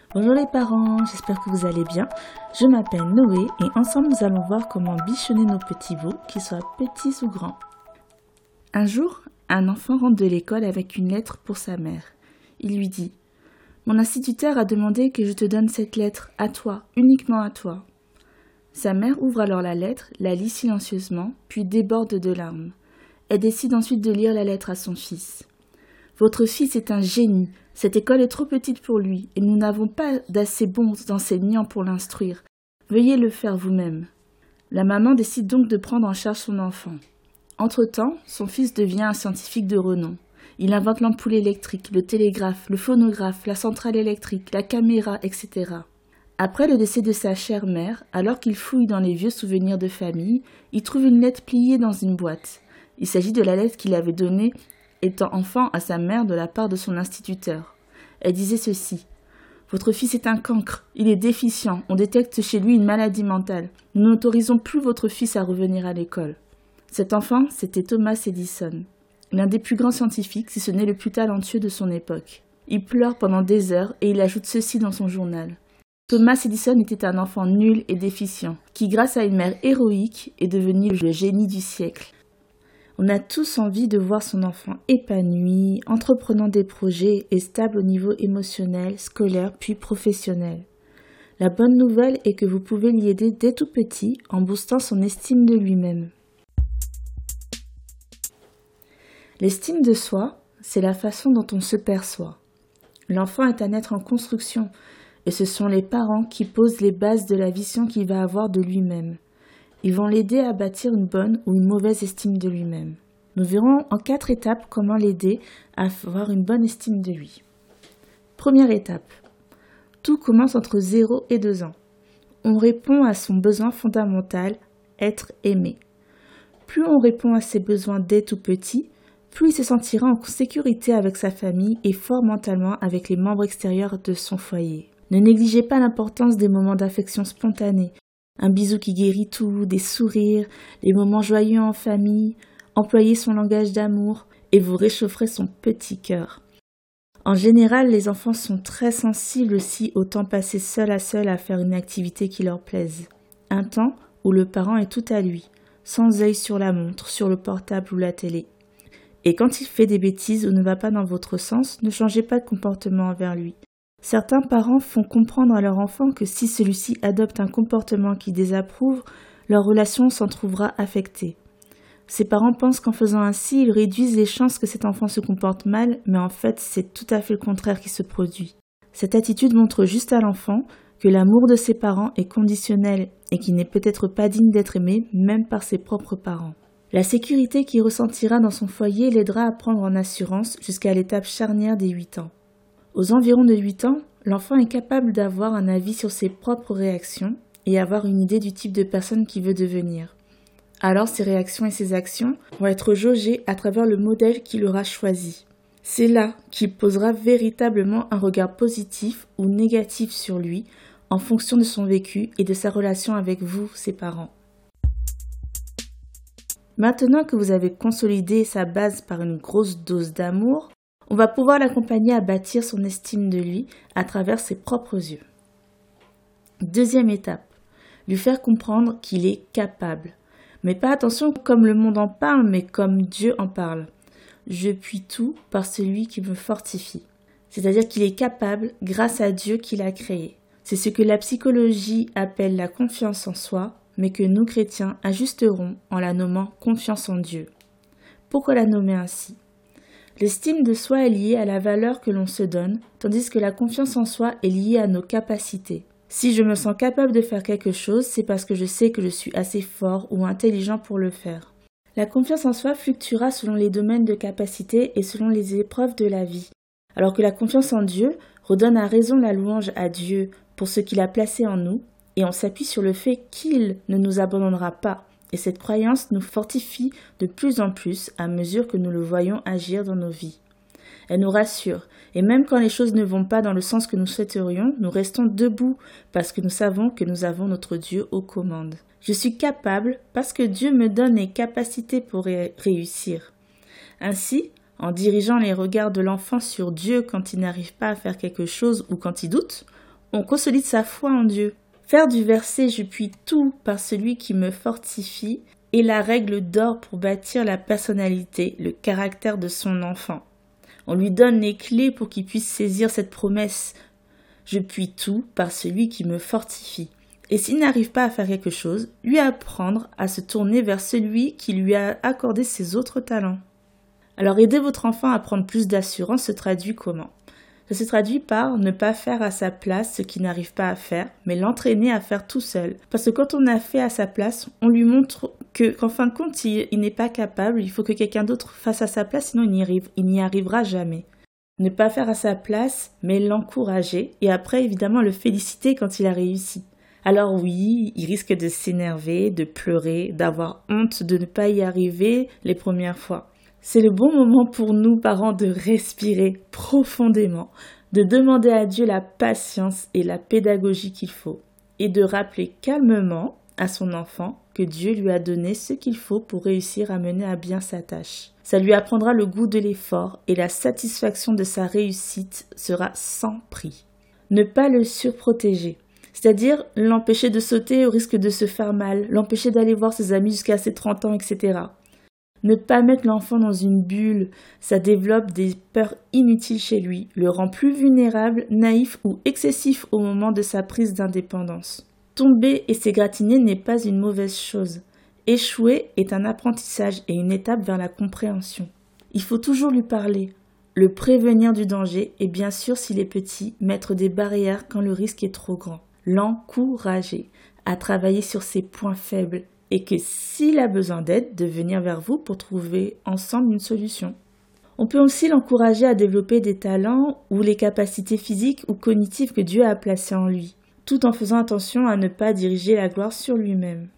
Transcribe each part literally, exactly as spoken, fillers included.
Bonjour les parents, j'espère que vous allez bien. Je m'appelle Noé et ensemble nous allons voir comment bichonner nos petits veaux, qu'ils soient petits ou grands. Un jour, un enfant rentre de l'école avec une lettre pour sa mère. Il lui dit « Mon instituteur a demandé que je te donne cette lettre, à toi, uniquement à toi. » Sa mère ouvre alors la lettre, la lit silencieusement, puis déborde de larmes. Elle décide ensuite de lire la lettre à son fils. « Votre fils est un génie. Cette école est trop petite pour lui et nous n'avons pas d'assez bons enseignants pour l'instruire. Veuillez le faire vous-même. » La maman décide donc de prendre en charge son enfant. Entre-temps, son fils devient un scientifique de renom. Il invente l'ampoule électrique, le télégraphe, le phonographe, la centrale électrique, la caméra, et cetera. Après le décès de sa chère mère, alors qu'il fouille dans les vieux souvenirs de famille, il trouve une lettre pliée dans une boîte. Il s'agit de la lettre qu'il avait donnée étant enfant à sa mère de la part de son instituteur. Elle disait ceci. « Votre fils est un cancre, il est déficient, on détecte chez lui une maladie mentale. Nous n'autorisons plus votre fils à revenir à l'école. » Cet enfant, c'était Thomas Edison, l'un des plus grands scientifiques, si ce n'est le plus talentueux de son époque. Il pleure pendant des heures et il ajoute ceci dans son journal. Thomas Edison était un enfant nul et déficient, qui grâce à une mère héroïque est devenu le génie du siècle. On a tous envie de voir son enfant épanoui, entreprenant des projets et stable au niveau émotionnel, scolaire puis professionnel. La bonne nouvelle est que vous pouvez l'y aider dès tout petit en boostant son estime de lui-même. L'estime de soi, c'est la façon dont on se perçoit. L'enfant est un être en construction et ce sont les parents qui posent les bases de la vision qu'il va avoir de lui-même. Ils vont l'aider à bâtir une bonne ou une mauvaise estime de lui-même. Nous verrons en quatre étapes comment l'aider à avoir une bonne estime de lui. Première étape. Tout commence entre zéro et deux ans. On répond à son besoin fondamental, être aimé. Plus on répond à ses besoins dès tout petit, plus il se sentira en sécurité avec sa famille et fort mentalement avec les membres extérieurs de son foyer. Ne négligez pas l'importance des moments d'affection spontanée. Un bisou qui guérit tout, des sourires, les moments joyeux en famille, employez son langage d'amour et vous réchaufferez son petit cœur. En général, les enfants sont très sensibles aussi au temps passé seul à seul à faire une activité qui leur plaise. Un temps où le parent est tout à lui, sans œil sur la montre, sur le portable ou la télé. Et quand il fait des bêtises ou ne va pas dans votre sens, ne changez pas de comportement envers lui. Certains parents font comprendre à leur enfant que si celui-ci adopte un comportement qu'ils désapprouvent, leur relation s'en trouvera affectée. Ces parents pensent qu'en faisant ainsi, ils réduisent les chances que cet enfant se comporte mal, mais en fait, c'est tout à fait le contraire qui se produit. Cette attitude montre juste à l'enfant que l'amour de ses parents est conditionnel et qu'il n'est peut-être pas digne d'être aimé, même par ses propres parents. La sécurité qu'il ressentira dans son foyer l'aidera à prendre en assurance jusqu'à l'étape charnière des huit ans. Aux environs de huit ans, l'enfant est capable d'avoir un avis sur ses propres réactions et avoir une idée du type de personne qu'il veut devenir. Alors ses réactions et ses actions vont être jaugées à travers le modèle qu'il aura choisi. C'est là qu'il posera véritablement un regard positif ou négatif sur lui en fonction de son vécu et de sa relation avec vous, ses parents. Maintenant que vous avez consolidé sa base par une grosse dose d'amour, on va pouvoir l'accompagner à bâtir son estime de lui à travers ses propres yeux. Deuxième étape, lui faire comprendre qu'il est capable. Mais pas attention comme le monde en parle, mais comme Dieu en parle. Je puis tout par celui qui me fortifie. C'est-à-dire qu'il est capable grâce à Dieu qui l'a créé. C'est ce que la psychologie appelle la confiance en soi, mais que nous chrétiens ajusterons en la nommant confiance en Dieu. Pourquoi la nommer ainsi ? L'estime de soi est liée à la valeur que l'on se donne, tandis que la confiance en soi est liée à nos capacités. Si je me sens capable de faire quelque chose, c'est parce que je sais que je suis assez fort ou intelligent pour le faire. La confiance en soi fluctuera selon les domaines de capacité et selon les épreuves de la vie, alors que la confiance en Dieu redonne à raison la louange à Dieu pour ce qu'il a placé en nous, et on s'appuie sur le fait qu'il ne nous abandonnera pas. Et cette croyance nous fortifie de plus en plus à mesure que nous le voyons agir dans nos vies. Elle nous rassure, et même quand les choses ne vont pas dans le sens que nous souhaiterions, nous restons debout parce que nous savons que nous avons notre Dieu aux commandes. Je suis capable parce que Dieu me donne les capacités pour ré- réussir. Ainsi, en dirigeant les regards de l'enfant sur Dieu quand il n'arrive pas à faire quelque chose ou quand il doute, On consolide sa foi en Dieu. Faire du verset « Je puis tout par celui qui me fortifie » est la règle d'or pour bâtir la personnalité, le caractère de son enfant. On lui donne les clés pour qu'il puisse saisir cette promesse. Je puis tout par celui qui me fortifie. Et s'il n'arrive pas à faire quelque chose, lui apprendre à se tourner vers celui qui lui a accordé ses autres talents. Alors aider votre enfant à prendre plus d'assurance se traduit comment? Ça se traduit par ne pas faire à sa place ce qu'il n'arrive pas à faire, mais l'entraîner à faire tout seul. Parce que quand on a fait à sa place, on lui montre que, qu'en fin de compte, il, il n'est pas capable, il faut que quelqu'un d'autre fasse à sa place, sinon il n'y arrive, il n'y arrivera jamais. Ne pas faire à sa place, mais l'encourager, et après, évidemment, le féliciter quand il a réussi. Alors oui, il risque de s'énerver, de pleurer, d'avoir honte de ne pas y arriver les premières fois. C'est le bon moment pour nous, parents, de respirer profondément, de demander à Dieu la patience et la pédagogie qu'il faut, et de rappeler calmement à son enfant que Dieu lui a donné ce qu'il faut pour réussir à mener à bien sa tâche. Ça lui apprendra le goût de l'effort et la satisfaction de sa réussite sera sans prix. Ne pas le surprotéger, c'est-à-dire l'empêcher de sauter au risque de se faire mal, l'empêcher d'aller voir ses amis jusqu'à ses trente ans, et cetera. Ne pas mettre l'enfant dans une bulle, ça développe des peurs inutiles chez lui, le rend plus vulnérable, naïf ou excessif au moment de sa prise d'indépendance. Tomber et s'égratigner n'est pas une mauvaise chose. Échouer est un apprentissage et une étape vers la compréhension. Il faut toujours lui parler, le prévenir du danger et bien sûr s'il est petit, mettre des barrières quand le risque est trop grand. L'encourager à travailler sur ses points faibles et que s'il a besoin d'aide, de venir vers vous pour trouver ensemble une solution. On peut aussi l'encourager à développer des talents ou les capacités physiques ou cognitives que Dieu a placées en lui, tout en faisant attention à ne pas diriger la gloire sur lui-même.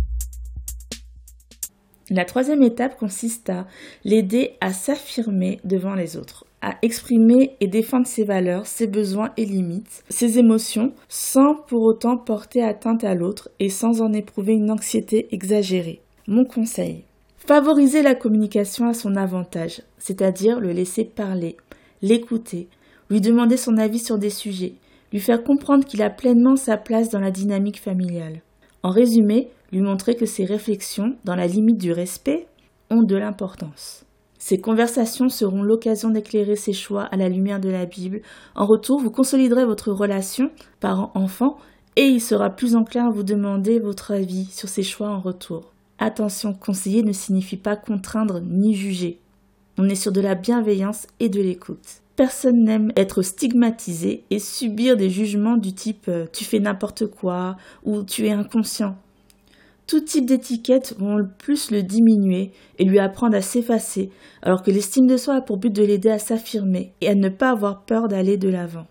La troisième étape consiste à l'aider à s'affirmer devant les autres, à exprimer et défendre ses valeurs, ses besoins et limites, ses émotions, sans pour autant porter atteinte à l'autre et sans en éprouver une anxiété exagérée. Mon conseil: favoriser la communication à son avantage, c'est-à-dire le laisser parler, l'écouter, lui demander son avis sur des sujets, lui faire comprendre qu'il a pleinement sa place dans la dynamique familiale. En résumé, lui montrer que ses réflexions, dans la limite du respect, ont de l'importance. Ces conversations seront l'occasion d'éclairer ses choix à la lumière de la Bible. En retour, vous consoliderez votre relation parent-enfant et il sera plus enclin à vous demander votre avis sur ses choix en retour. Attention, conseiller ne signifie pas contraindre ni juger. On est sur de la bienveillance et de l'écoute. Personne n'aime être stigmatisé et subir des jugements du type euh, « tu fais n'importe quoi » ou « tu es inconscient ». Tout type d'étiquettes vont le plus le diminuer et lui apprendre à s'effacer, alors que l'estime de soi a pour but de l'aider à s'affirmer et à ne pas avoir peur d'aller de l'avant.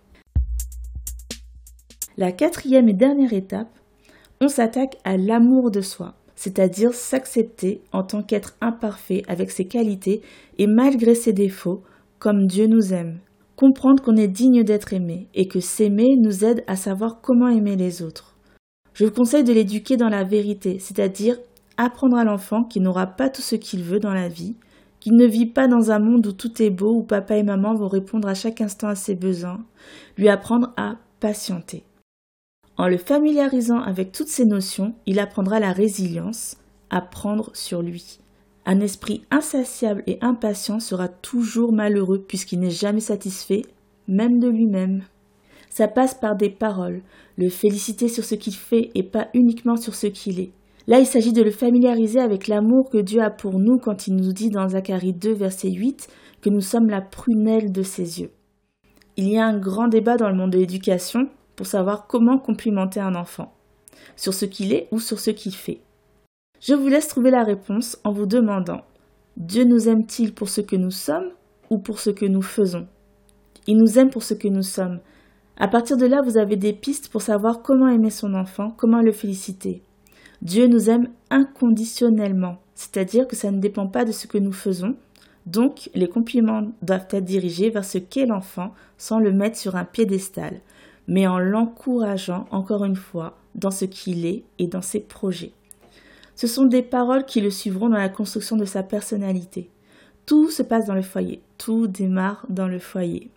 La quatrième et dernière étape, on s'attaque à l'amour de soi, c'est-à-dire s'accepter en tant qu'être imparfait avec ses qualités et malgré ses défauts, comme Dieu nous aime. Comprendre qu'on est digne d'être aimé et que s'aimer nous aide à savoir comment aimer les autres. Je vous conseille de l'éduquer dans la vérité, c'est-à-dire apprendre à l'enfant qu'il n'aura pas tout ce qu'il veut dans la vie, qu'il ne vit pas dans un monde où tout est beau, où papa et maman vont répondre à chaque instant à ses besoins, lui apprendre à patienter. En le familiarisant avec toutes ces notions, il apprendra la résilience, à prendre sur lui. Un esprit insatiable et impatient sera toujours malheureux puisqu'il n'est jamais satisfait, même de lui-même. Ça passe par des paroles, le féliciter sur ce qu'il fait et pas uniquement sur ce qu'il est. Là, il s'agit de le familiariser avec l'amour que Dieu a pour nous quand il nous dit dans Zacharie deux, verset huit, que nous sommes la prunelle de ses yeux. Il y a un grand débat dans le monde de l'éducation pour savoir comment complimenter un enfant, sur ce qu'il est ou sur ce qu'il fait. Je vous laisse trouver la réponse en vous demandant « Dieu nous aime-t-il pour ce que nous sommes ou pour ce que nous faisons ?» Il nous aime pour ce que nous sommes. À partir de là, vous avez des pistes pour savoir comment aimer son enfant, comment le féliciter. Dieu nous aime inconditionnellement, c'est-à-dire que ça ne dépend pas de ce que nous faisons. Donc, les compliments doivent être dirigés vers ce qu'est l'enfant sans le mettre sur un piédestal, mais en l'encourageant, encore une fois, dans ce qu'il est et dans ses projets. Ce sont des paroles qui le suivront dans la construction de sa personnalité. Tout se passe dans le foyer, tout démarre dans le foyer.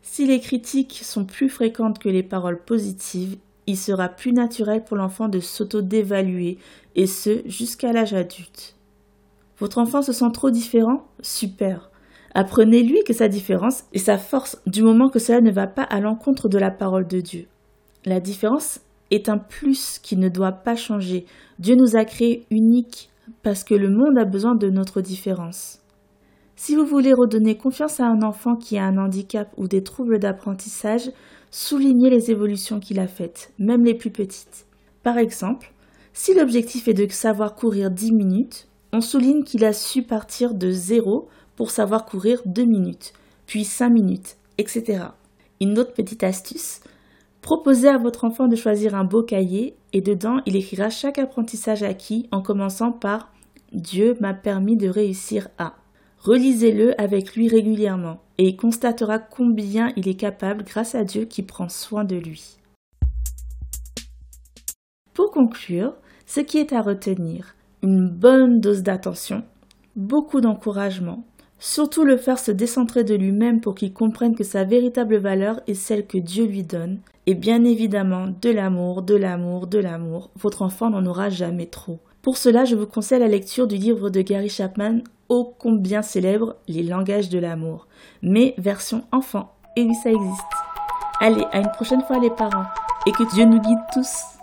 Si les critiques sont plus fréquentes que les paroles positives, il sera plus naturel pour l'enfant de s'auto-dévaluer, et ce, jusqu'à l'âge adulte. Votre enfant se sent trop différent? Super! Apprenez-lui que sa différence est sa force du moment que cela ne va pas à l'encontre de la parole de Dieu. La différence est un plus qui ne doit pas changer. Dieu nous a créés uniques parce que le monde a besoin de notre différence. Si vous voulez redonner confiance à un enfant qui a un handicap ou des troubles d'apprentissage, soulignez les évolutions qu'il a faites, même les plus petites. Par exemple, si l'objectif est de savoir courir dix minutes, on souligne qu'il a su partir de zéro pour savoir courir deux minutes, puis cinq minutes, et cetera. Une autre petite astuce, proposez à votre enfant de choisir un beau cahier et dedans il écrira chaque apprentissage acquis en commençant par « Dieu m'a permis de réussir à ». Relisez-le avec lui régulièrement et il constatera combien il est capable grâce à Dieu qui prend soin de lui. Pour conclure, ce qui est à retenir, une bonne dose d'attention, beaucoup d'encouragement, surtout le faire se décentrer de lui-même pour qu'il comprenne que sa véritable valeur est celle que Dieu lui donne, et bien évidemment de l'amour, de l'amour, de l'amour, votre enfant n'en aura jamais trop. Pour cela, je vous conseille la lecture du livre de Gary Chapman, ô combien célèbre, Les langages de l'amour, mais version enfant, et oui ça existe. Allez, à une prochaine fois les parents, et que Dieu nous guide tous.